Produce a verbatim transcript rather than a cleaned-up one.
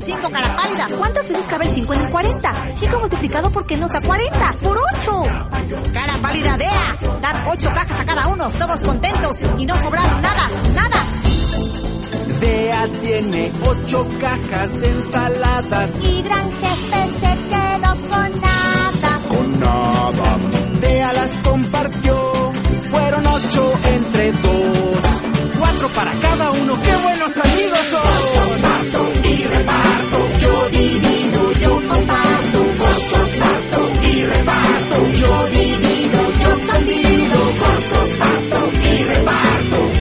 cinco, cara pálida. ¿Cuántas veces cabe el cinco en el cuarenta? cinco multiplicado por qué nos da cuarenta. ¡Por ocho! Cara pálida, Dea. Dar ocho cajas a cada uno, todos contentos y no sobraron nada, nada. Dea tiene ocho cajas de ensaladas. Y Gran Jefe se quedó con nada. Con nada.